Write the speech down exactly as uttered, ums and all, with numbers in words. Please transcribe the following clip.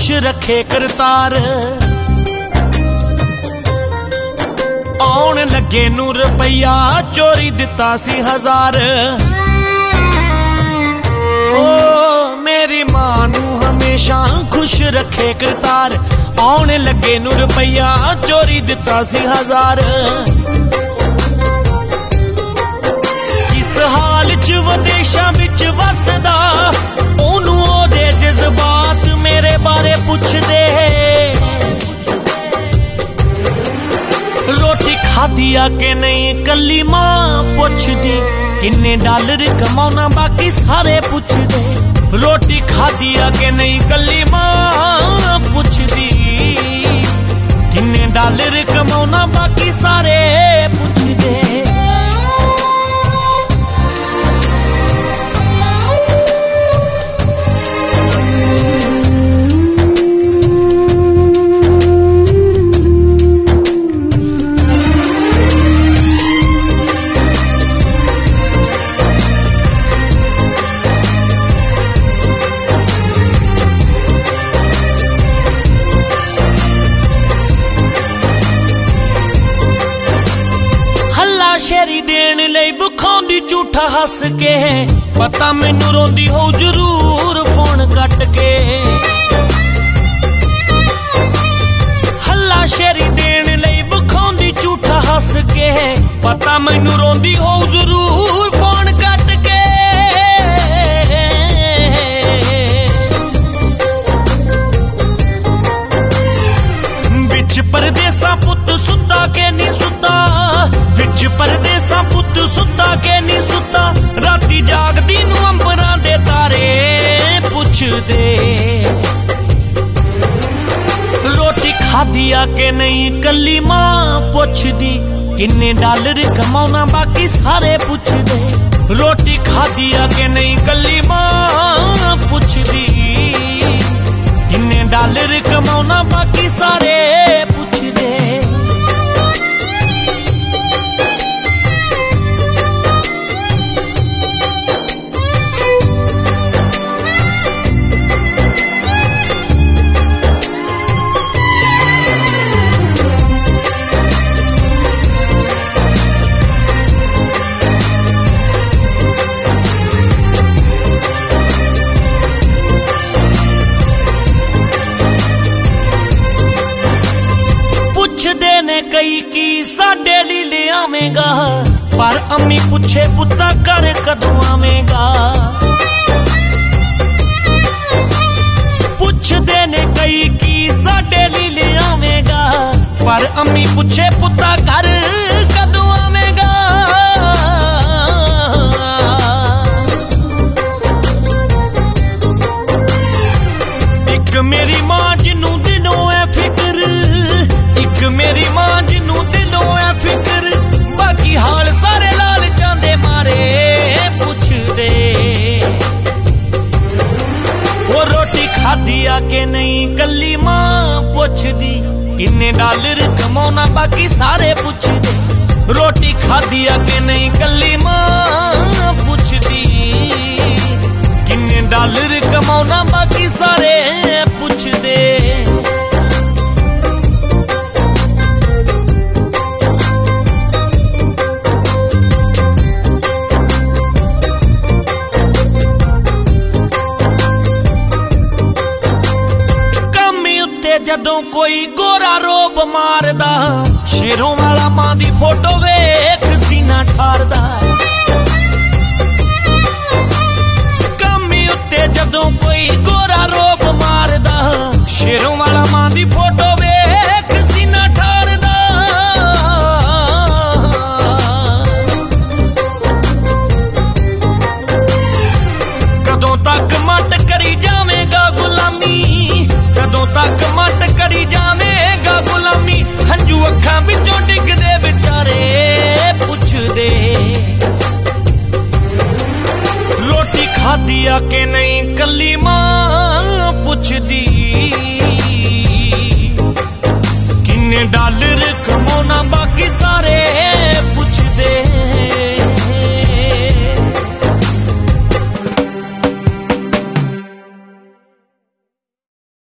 खुश रखे करतार। आउण लगे नू रुपया चोरी दिता सी हजार। ओ मेरी मां नू हमेशा खुश रखे करतार। आउण लगे नू रुपया चोरी दिता सी हजार। किस हाल च विदेशां विच वसदा ओनू ओदे जज्बात मेरे बारे पुछदे। रोटी खादी आ के नहीं कली मां पुछदी। किन्ने डॉलर कमाउना बाकी सारे पुछदे। रोटी खादी आ के नहीं कली मां पुछदी। किन्ने डॉलर कमाउना बाकी सारे पुछदे। शेरी देन लई विखाउंदी झूठा हस के। पता मैनू रोंदी हो जरूर फोन कट के। हल्ला शेरी देन लई विखाउंदी झूठा हस के। पता मैनू रोंदी हो जरूर फोन कट के। बिच परदेसा पुत सुता के नहीं सुता। बिच परदेसा पुत सुता के नहीं सुता। राती जागदी नू अंबरां दे तारे पुछदे। रोटी खादी आ के नहीं कली मां पुछदी। किन्ने डॉलर कमाउना बाकी सारे पुछदे। रोटी खादी आ के नहीं कली मां पुछदी। किन्ने डॉलर कमाउना बाकी सारे पुछदे। पुछदे ने कई की साडे ली ले आवेगा। पर अम्मी पुछे पुत्ता कर कदों आवेगा। पुछदे ने कई की साडे ली ले आवेगा। पर अम्मी पुछे पुत्ता कर कदों आवेगा। एक मेरी मां जिन्नू दिलों है फिक्र। एक मेरी मां जिन्नू दिलों है फिक्र। बाकी हाल सारे लाल जांदे मारे पुछदे। वो रोटी खादी आ के नहीं कली मां पुछदी। किन्ने डॉलर कमाउना बाकी सारे पुछदे। रोटी खादी आ के नहीं कली मां पुछदी। किन्ने डॉलर कमाउना बाकी सारे पुछदे। जदों कोई गोरा रोब मारदा। शेरों वाला मां दी फोटो वेख सीना ठारदा। कमी उत्ते जदों कोई गोरा रोब मारदा। शेरों वाला मां दी फोटो वेख सीना ठारदा। कदों तक मट करी जावेगा गुलामी। कदों तक मट करी जावेगा गुलामी। हंजू अखां विचों डिगदे बेचारे पुछदे। रोटी खादी आ के नहीं कली मां पुछदी।